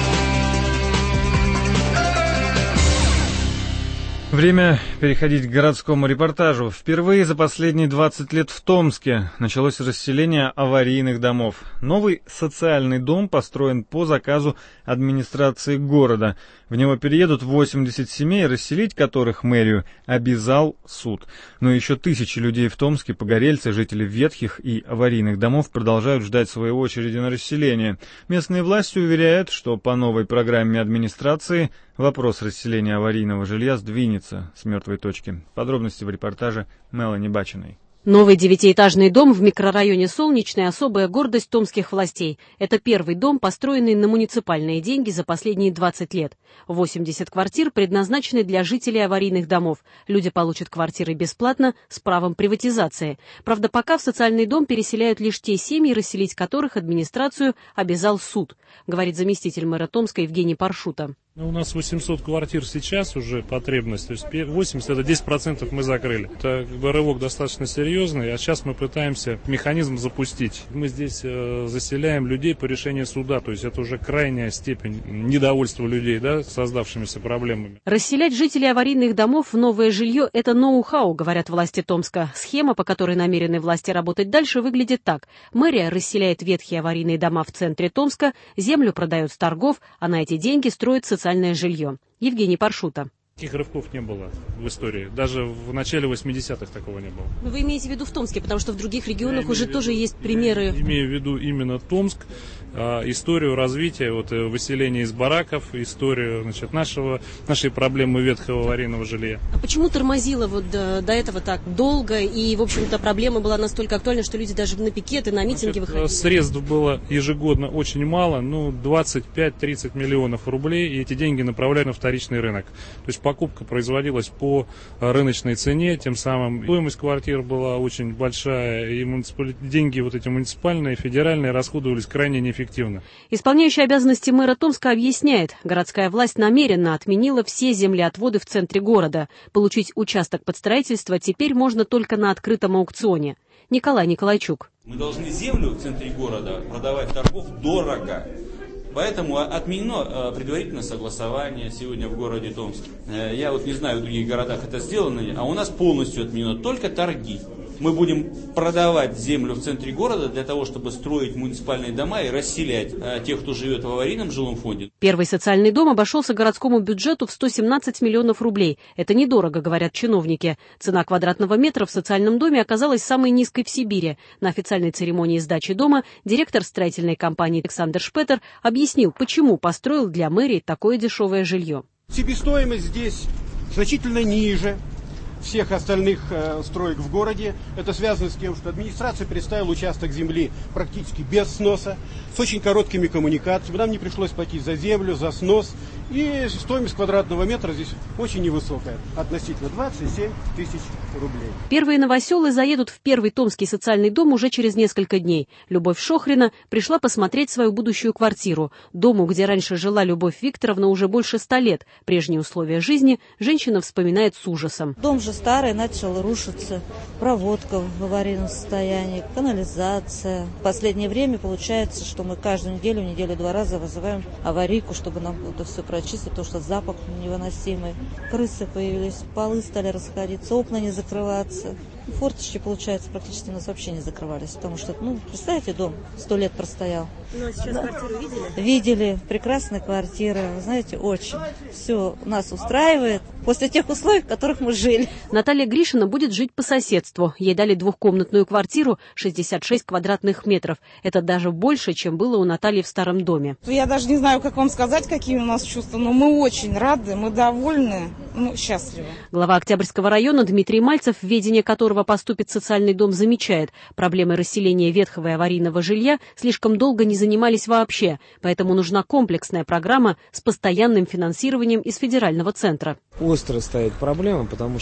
Speaker 2: Время переходить к городскому репортажу. Впервые за последние двадцать лет в Томске началось расселение аварийных домов. Новый социальный дом построен по заказу администрации города. В него переедут восемьдесят семей, расселить которых мэрию обязал суд. Но еще тысячи людей в Томске, погорельцы, жители ветхих и аварийных домов продолжают ждать своей очереди на расселение. Местные власти уверяют, что по новой программе администрации вопрос расселения аварийного жилья сдвинется с мертвой точки. Подробности в репортаже Мелани Бачиной.
Speaker 7: Новый девятиэтажный дом в микрорайоне Солнечный – особая гордость томских властей. Это первый дом, построенный на муниципальные деньги за последние двадцать лет. восемьдесят квартир предназначены для жителей аварийных домов. Люди получат квартиры бесплатно с правом приватизации. Правда, пока в социальный дом переселяют лишь те семьи, расселить которых администрацию обязал суд, говорит заместитель мэра Томска Евгений Паршута.
Speaker 8: У нас восемьсот квартир сейчас уже потребность, то есть восемьдесят, это десять процентов мы закрыли. Это как бы рывок достаточно серьезный, а сейчас мы пытаемся механизм запустить. Мы здесь э, заселяем людей по решению суда, то есть это уже крайняя степень недовольства людей, да, создавшимися проблемами.
Speaker 7: Расселять жителей аварийных домов в новое жилье – это ноу-хау, говорят власти Томска. Схема, по которой намерены власти работать дальше, выглядит так. Мэрия расселяет ветхие аварийные дома в центре Томска, землю продает с торгов, а на эти деньги строит социальное жилье. Евгений Паршута.
Speaker 8: Таких рывков не было в истории. Даже в начале восьмидесятых такого не было.
Speaker 7: Но вы имеете в виду в Томске, потому что в других регионах
Speaker 8: Я
Speaker 7: уже
Speaker 8: виду,
Speaker 7: тоже есть примеры.
Speaker 8: Я имею в виду именно Томск, историю развития, вот, выселения из бараков, историю, значит, нашего, нашей проблемы ветхого аварийного жилья.
Speaker 7: А почему тормозило вот до, до этого так долго, и, в общем-то, проблема была настолько актуальна, что люди даже на пикеты, на митинги
Speaker 8: Значит,
Speaker 7: выходили?
Speaker 8: Средств было ежегодно очень мало, ну, двадцать пять - тридцать миллионов рублей, и эти деньги направляли на вторичный рынок. То есть покупка производилась по рыночной цене, тем самым стоимость квартир была очень большая, и муниципали... деньги вот эти муниципальные, федеральные расходовались крайне неэффективно.
Speaker 7: Исполняющий обязанности мэра Томска объясняет, городская власть намеренно отменила все землеотводы в центре города. Получить участок под строительство теперь можно только на открытом аукционе. Николай Николайчук.
Speaker 1: Мы должны землю в центре города продавать торгов дорого. Поэтому отменено предварительное согласование сегодня в городе Томске. Я вот не знаю, в других городах это сделано, а у нас полностью отменено только торги. Мы будем продавать землю в центре города для того, чтобы строить муниципальные дома и расселять а, тех, кто живет в аварийном жилом фонде.
Speaker 7: Первый социальный дом обошелся городскому бюджету в сто семнадцать миллионов рублей. Это недорого, говорят чиновники. Цена квадратного метра в социальном доме оказалась самой низкой в Сибири. На официальной церемонии сдачи дома директор строительной компании Александр Шпетер объяснил, почему построил для мэрии такое дешевое жилье.
Speaker 9: Себестоимость здесь значительно ниже всех остальных э, строек в городе. Это связано с тем, что администрация предоставила участок земли практически без сноса, с очень короткими коммуникациями. Нам не пришлось платить за землю, за снос. И стоимость квадратного метра здесь очень невысокая, относительно двадцать семь тысяч рублей.
Speaker 7: Первые новоселы заедут в первый томский социальный дом уже через несколько дней. Любовь Шохрина пришла посмотреть свою будущую квартиру. Дому, где раньше жила Любовь Викторовна уже больше ста лет. Прежние условия жизни женщина вспоминает с ужасом.
Speaker 10: Дом же старый, начал рушиться. Проводка в аварийном состоянии, канализация. В последнее время получается, что мы каждую неделю, неделю два раза вызываем аварийку, чтобы нам это все прочистить, потому что запах невыносимый. Крысы появились, полы стали расходиться, окна не закрываться. Форточки, получается, практически у нас вообще не закрывались, потому что, ну, представьте, дом сто лет простоял.
Speaker 7: Ну, а сейчас да. Квартиру видели?
Speaker 10: Видели. Прекрасная квартира, знаете, очень. Все нас устраивает после тех условий, в которых мы жили.
Speaker 7: Наталья Гришина будет жить по соседству. Ей дали двухкомнатную квартиру, шестьдесят шесть квадратных метров. Это даже больше, чем было у Натальи в старом доме.
Speaker 11: Я даже не знаю, как вам сказать, какие у нас чувства, но мы очень рады, мы довольны, ну, счастливы.
Speaker 7: Глава Октябрьского района Дмитрий Мальцев, в ведение которого поступит социальный дом, замечает, проблемы расселения ветхого и аварийного жилья слишком долго не занимались вообще, поэтому нужна комплексная программа с постоянным финансированием из федерального центра.
Speaker 12: Остро стоит проблема, потому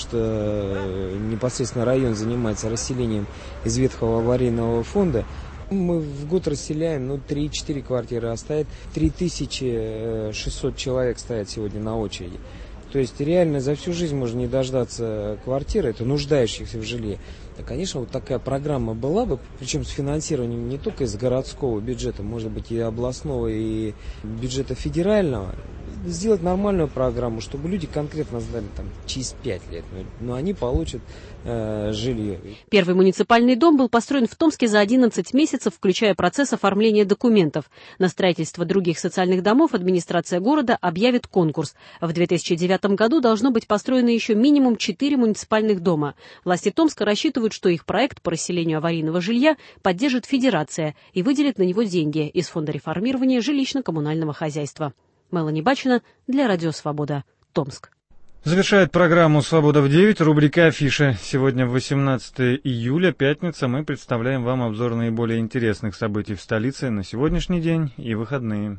Speaker 12: что непосредственно район занимается расселением из ветхого аварийного фонда. Мы в год расселяем, ну, три-четыре квартиры, а стоит три тысячи шестьсот человек стоят сегодня на очереди. То есть реально за всю жизнь можно не дождаться квартиры, это нуждающихся в жилье. Да, конечно, вот такая программа была бы, причем с финансированием не только из городского бюджета, может быть, и областного, и бюджета федерального. Сделать нормальную программу, чтобы люди конкретно знали, там, через пять лет, но они получат э, жилье.
Speaker 7: Первый муниципальный дом был построен в Томске за одиннадцать месяцев, включая процесс оформления документов. На строительство других социальных домов администрация города объявит конкурс. В две тысячи девятом году должно быть построено еще минимум четыре муниципальных дома. Власти Томска рассчитывают, что их проект по расселению аварийного жилья поддержит федерация и выделит на него деньги из Фонда реформирования жилищно-коммунального хозяйства. Мелани Бачина для Радио Свобода, Томск.
Speaker 2: Завершает программу «Свобода в девять» рубрика «Афиша». Сегодня восемнадцатое июля, пятница. Мы представляем вам обзор наиболее интересных событий в столице на сегодняшний день и выходные.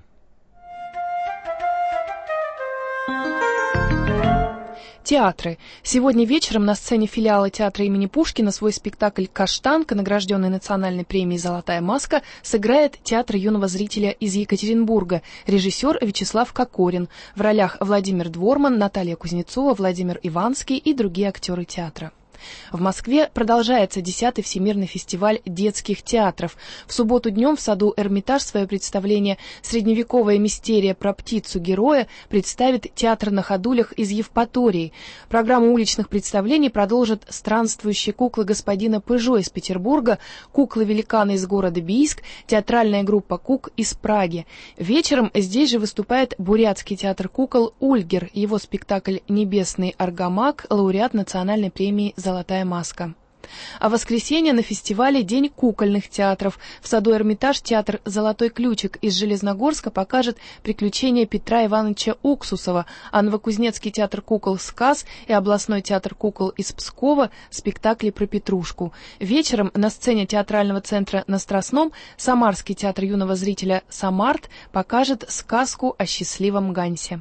Speaker 13: Театры. Сегодня вечером на сцене филиала театра имени Пушкина свой спектакль «Каштанка», награжденный национальной премией «Золотая маска», сыграет театр юного зрителя из Екатеринбурга, режиссер Вячеслав Кокорин. В ролях Владимир Дворман, Наталья Кузнецова, Владимир Иванский и другие актеры театра. В Москве продолжается десятый Всемирный фестиваль детских театров. В субботу днем в саду Эрмитаж свое представление «Средневековая мистерия про птицу-героя» представит театр на ходулях из Евпатории. Программу уличных представлений продолжат странствующие куклы господина Пыжо из Петербурга, куклы-великаны из города Бийск, театральная группа Кук из Праги. Вечером здесь же выступает бурятский театр кукол «Ульгер». Его спектакль «Небесный аргамак» лауреат национальной премии «Золотая маска». А в воскресенье на фестивале День кукольных театров. В саду Эрмитаж театр «Золотой ключик» из Железногорска покажет приключения Петра Ивановича Уксусова, а Новокузнецкий театр кукол «Сказ» и областной театр кукол из Пскова спектакли про Петрушку. Вечером на сцене театрального центра на Страстном Самарский театр юного зрителя «Самарт» покажет сказку о счастливом Гансе.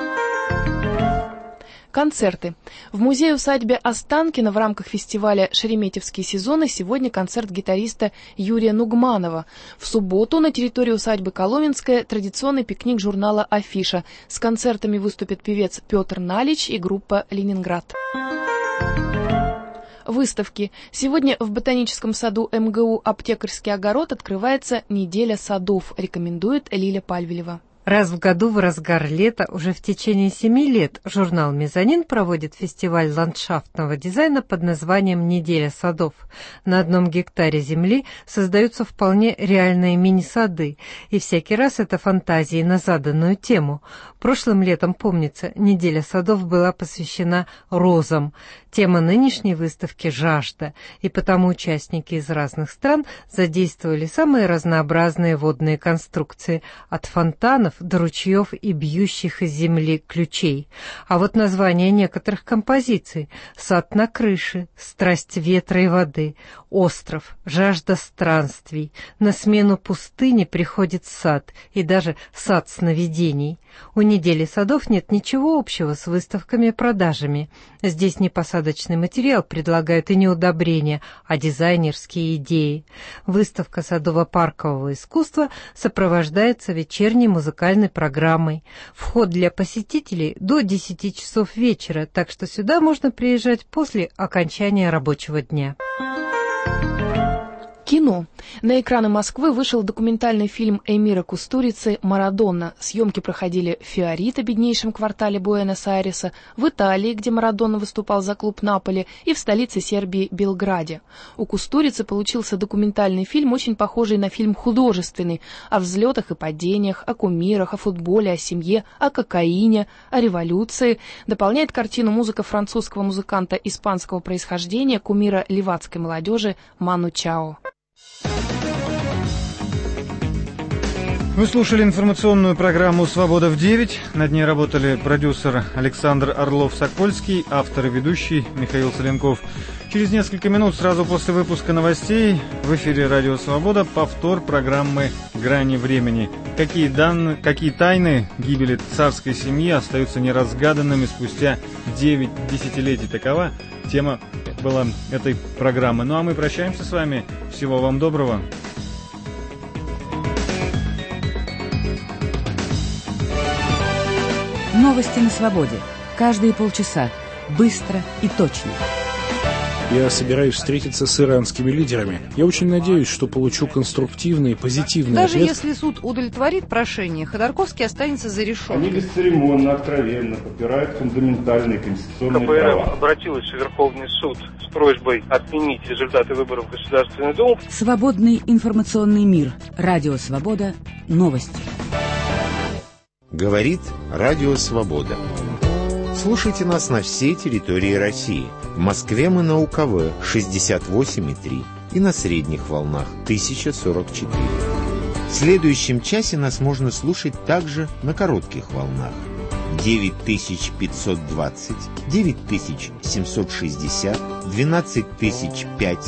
Speaker 13: Концерты. В музее-усадьбе Останкино в рамках фестиваля «Шереметьевские сезоны» сегодня концерт гитариста Юрия Нугманова. В субботу на территории усадьбы Коломенская традиционный пикник журнала «Афиша». С концертами выступит певец Петр Налич и группа «Ленинград». Выставки. Сегодня в ботаническом саду эм гэ у «Аптекарский огород» открывается «Неделя садов», рекомендует Лиля Пальвелева.
Speaker 14: Раз в году в разгар лета, уже в течение семи лет, журнал «Мезонин» проводит фестиваль ландшафтного дизайна под названием «Неделя садов». На одном гектаре земли создаются вполне реальные мини-сады, и всякий раз это фантазии на заданную тему. Прошлым летом, помнится, «Неделя садов» была посвящена розам. Тема нынешней выставки – жажда, и потому участники из разных стран задействовали самые разнообразные водные конструкции, от фонтанов до ручьев и бьющих из земли ключей. А вот названия некоторых композиций – «Сад на крыше», «Страсть ветра и воды», «Остров», «Жажда странствий», «На смену пустыне приходит сад» и даже «Сад сновидений». У недели садов нет ничего общего с выставками и продажами. Здесь не посадочный материал предлагают и не удобрения, а дизайнерские идеи. Выставка садово-паркового искусства сопровождается вечерней музыкальной программой. Вход для посетителей до десяти часов вечера, так что сюда можно приезжать после окончания рабочего дня.
Speaker 13: Кино. На экраны Москвы вышел документальный фильм Эмира Кустурицы «Марадона». Съемки проходили в Фиорита, беднейшем квартале Буэнос-Айреса, в Италии, где Марадона выступал за клуб Наполи, и в столице Сербии Белграде. У Кустурицы получился документальный фильм, очень похожий на фильм художественный, о взлетах и падениях, о кумирах, о футболе, о семье, о кокаине, о революции. Дополняет картину музыка французского музыканта испанского происхождения, кумира ливадской молодежи Ману Чао.
Speaker 2: Вы слушали информационную программу «Свобода в девять». Над ней работали продюсер Александр Орлов-Сокольский, автор и ведущий Михаил Соленков. Через несколько минут, сразу после выпуска новостей, в эфире «Радио Свобода» повтор программы «Грани времени». Какие, данные, какие тайны гибели царской семьи остаются неразгаданными спустя девять десятилетий? Такова тема была этой программы. Ну а мы прощаемся с вами. Всего вам доброго.
Speaker 15: Новости на свободе. Каждые полчаса. Быстро и точно.
Speaker 16: Я собираюсь встретиться с иранскими лидерами. Я очень надеюсь, что получу конструктивный, позитивный
Speaker 17: Даже
Speaker 16: ответ.
Speaker 17: если суд удовлетворит прошение, Ходорковский останется за решеткой.
Speaker 18: Они бесцеремонно, откровенно попирают фундаментальные конституционные
Speaker 19: ка пэ эр эм
Speaker 18: права.
Speaker 19: обратилась в Верховный суд с просьбой отменить результаты выборов в Государственную Думу.
Speaker 15: Свободный информационный мир. Радио Свобода. Новости.
Speaker 21: Говорит Радио Свобода. Слушайте нас на всей территории России. В Москве мы на УКВ шестьдесят восемь и три и на средних волнах тысяча сорок четыре. В следующем часе нас можно слушать также на коротких волнах. девять тысяч пятьсот двадцать, девять тысяч семьсот шестьдесят, двенадцать тысяч пять